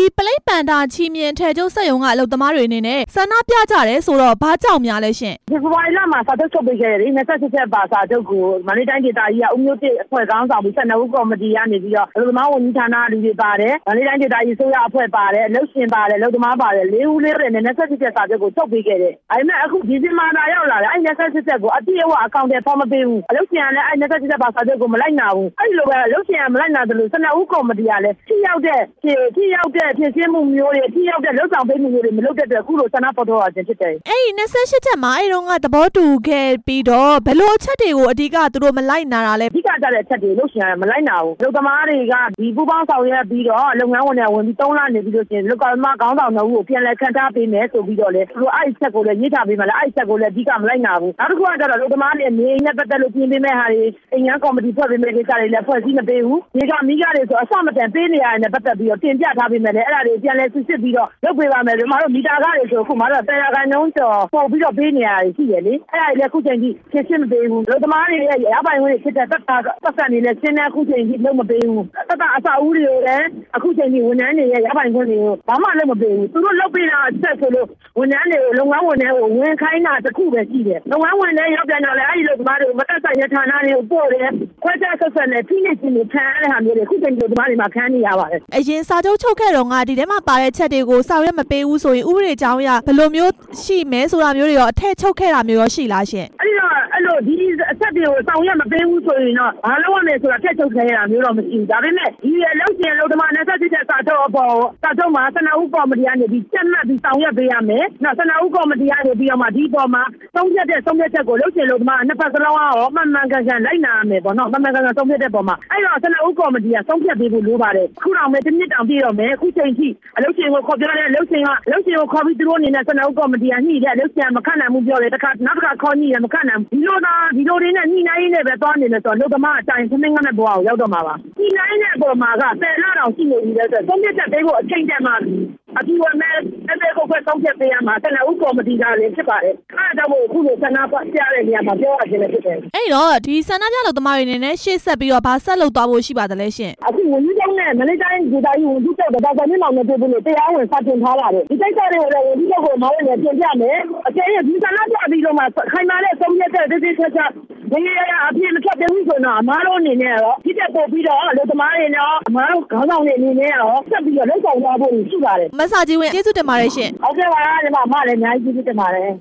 ပလိပ်ပန်တာချီမြင့်ထဲကျုပ်စက်ရုံကအလုပ်သမားတွေအနေနဲ့ဆန္ဒပြကြတယ်ဆိုတော့ဘာကြောင့်များလဲရှင်ဒီဘဝလမှာစာချုပ်ချုပ်ပေးခဲ့တယ်28ချက်ပါစာချုပ်ကိုမန္တလေးတိုင်းဒေသကြီးကဦးမျိုးတစ်အဖွဲ့ကောင်းဆောင်ပြီး12ဦးကော်မတီကနေပြီးတော့အလုပ်သမားဝန်ကြီးဌာနလူတွေပါတယ်မန္တလေးတိုင်းဒေသကြီးဆိုရအဖွဲ့ပါတယ်အလုပ်ရှင်ပါတယ်အလုပ်သမားပါတယ်4ဦးနဲ့28ချက်စာချုပ်ကိုချုပ်ပေးခဲ့တယ်ဒါပေမဲ့အခုဒီဇင်ဘာလရောက်လာတယ်28ချက်ကိုအပြည့်အဝအကောင့်တွေဖော်မပေးဘူးအလုပ်ရှင်ကလည်း28ချက်ပါစာချုပ်ကိုမလိုက်နာဘူးအဲ့လိုပဲအလုပ်ရှင်ကမလိုက်နာတယ်လို့12ဦးကော်မတီကလည်းထိရောက်တဲ့ဖြစ်ရှင်းမှုမျိုးတွေထိရောက်တဲ့လုပ်ဆောင်ပေးမှုမျိုးတွေမလုပ်တဲ့အတွက်အခုလိုဆန္ဒပေါ်တော့ခြင်းဖြစ်တယ်အဲ့ဒီ28ချက်မှာအဲ့တော့ကသဘောတူခဲ့ပြီးတော့ဘယ်လိုချက်တွေကိုအဓိကသူတို့မလိုက်နာတာလဲအဓိကကြတဲ့ချက်တွေလုပ်ရှင်ကမလိုက်နာဘူးလုပ်သမားတွေကဒီပူပေါင်းဆောင်ရွက်ပြီးတော့လုပ်ငန်းဝန်တွေဝင်ပြီး3လနေပြီးလို့ရှိရင်လုပ်သမားခေါင်းဆောင်တို့ကိုပြန်လည်ခံထားပေးမယ်ဆိုပြီးတော့လေသူတို့အဲ့ချက်ကိုလည်းညှိထားပေးမှလည်းအဲ့ချက်ကိုလည်းအဓိကမလိုက်နာဘူးနောက်တစ်ခုကတော့လုပ်သမားတွေနေနဲ့ပတ်သက်လို့ပြင်ပေးမဲ့ဟာတွေအင်္ဂါကော်မတီဖွဲ့ပေးမဲ့ကိစ္စတွေလည်းဖွဲ့စည်းမပေးဘူးဒီကမိကားတွေဆိုအစမတန်ပေးနေရတယ်နဲ့ပတ်သက်ပြီးတော့တင်ပြထားပေးမယ်လေအဲ့ဒါတွေပြန်လည်စစ်စစ်ပြီးတော့လုပ်ပေးပါမယ်ဒီမှာတော့မီတာကားတွေဆိုအခုမှတော့တရားခိုင်နှုန်းကျော်ပို့ပြီးတော့ပေးနေရတယ်ရှိတယ်လေအဲ့ဒါလည်းအခုချိန်ကြီးဖြစ်ရှင်းမပေးဘူးလုပ်သမားတွေရဲ့ရပိုင်ဝင်ဖြစ်တဲ့သက်သက်နေလည်းရှင်းတဲ့အခုချိန်ကြီးလုံးမပေးဘူးသက်သက်အစာဦးတွေကိုလည်းအခုချိန်ကြီးဝန်ထမ်းတွေရဲ့ရပိုင်ခွင့်တွေကိုဘာမှလုံးမပေးဘူးသူတို့လုပ်ပေးတာဆက်ဆိုလို့ဝန်ထမ်းတွေကိုလုပ်ငန်းဝန်ထမ်းကိုဝင်ခိုင်းတာတစ်ခုပဲရှိတယ်လုပ်ငန်းဝန်ထမ်းရောက်ပြန်တော့လည်းအဲ့ဒီလုပ်သမားတွေကိုမတက်ဆိုင်တဲ့ဌာနတွေကိုပို့တယ်ခွဲခြားဆက်ဆက်နဲ့ဖိနှိပ်ခြင်းတွေခံရတဲ့ဟာမျိုးတွေအခုချိန်ကြီးလုပ်သမားတွေမှာခံနေရပါတယ်အရင်စာချုပ်ချုပ်ခဲ့တော့ကဒီထဲမှာပါတဲ့ချက်တွေကိုဆောင်ရွက်မပေးဘူးဆိုရင်ဥပဒေကြောင်းအရဘယ်လိုမျိုးရှိမဲဆိုတာမျိုးတွေရောအထက်ချုပ်ခဲ့တာမျိုးရောရှိလားရှင်အဲ့လိုဒီအချက်တွေကိုဆောင်ရွက်မပေးဘူးဆိုရင်တော့ဘာလုပ်ရမလဲဆိုတာထက်ချုပ်ခဲ့ရတာမျိုးတော့မရှိဘူးဒါပေမဲ့ဒီအလုပ်ရှင်လုပ်သမား28ချက်စာချုပ်အပေါ်စာချုပ်မှာ12ဦးကော်မတီကနေပြီးချက်မှတ်ပြီးဆောင်ရွက်ပေးရမယ်နောက်12ဦးကော်မတီကနေပြီးတော့မှဒီပေါ်မှာသုံးဖြတ်ချက်ကိုလုပ်ရှင်လုပ်သမားနှစ်ဖက်စလုံးရောမှန်မှန်ကန်ကန်လိုက်နာရမယ်ပေါ့နော်မှန်မှန်ကန်ကန်သုံးဖြတ်တဲ့ပေါ်မှာအဲ့တော့12ဦးကော်မတီကသုံးဖြတ်ပေးဖို့လိုပါတယ်ခုတော့မဲ့တစ်နှစ်တောင်ပြည့်တော့မယ်အခုချိန်ထိအလုပ်ရှင်ကိုခေါ်ပြောတဲ့အလုပ်ရှင်ကိုခေါ်ပြီးသူတို့အနေနဲ့12ဦးကော်မတီကညှိတဲ့အလုပ်ရှင်ကမခန့်နိုင်ဘူးပြောတယ်နောက်တစ်ခါခေါ်ညှိတယ်မခန့်နိုင်ဘူးဒီလိုတွေနဲ့ညှိနှိုင်းနေပဲသွားနေမယ်ဆိုတော့လုပ်သမားအတိုင်းသမင်းကနဲ့ဘဝကိုရောက်တော့မှာပါညှိနှိုင်းတဲ့ပုံမှာက10လတောင်ရှိနေပြီလေဆိုတော့သုံးဖြတ်ပေးဖို့အချိန်တန်မှာအဒီဝမဲအဲ့ကိုသုံးဖြတ်ပေးရမှာ12ဦးကော်မတီကလည်းဖြစ်ပါတယ်အဲ့ဒါတော့အခုလိုဆန္ဒပြတဲ့နေရာမှာပြောရခြင်းလည်းဖြစ်တယ်အဲ့တော့ဒီဆန္ဒပြလုပ်သမားတွေအနေနဲ့ရှေ့ဆက်ပြီးတော့ဘာဆက်လုပ်သွားဖို့ရှိပါသလဲရှင်အခုဝန်ကြီးချုပ်နဲ့မန္တလေးတိုင်းဒေသကြီးဝန်ကြီးချုပ်ဒေါက်တာမြင့်မောင်နဲ့တွေ့ဖို့တရားဝင်စတင်ထားလာတယ်ဒီကိစ္စတွေကိုလည်းဝန်ကြီးချုပ်ကိုမောင်းနဲ့ပြင်ပြမယ်အကျဉ်းဒီဆန္ဒပြပြီးတော့မှခိုင်မာတဲ့သုံးဖြတ်တဲ့တိတိကျကျဒီအပြည့်မဖြတ်သေးဘူးဆိုတော့အမားတို့အနေနဲ့တော့ဒီတက်ပို့ပြီးတော့လူသမားတွေနဲ့အမားတို့ခေါင်းဆောင်တွေအနေနဲ့ရောဆက်ပြီးတော့လုပ်ဆောင်သွားဖို့ရှိပါတယ်မဆာကြီးဝင်ကျေးဇူးတင်ပါတယ်ရှင်ဟုတ်ကဲ့ပါညီမလည်းအများကြီးကျေးဇူးတင်ပါတယ်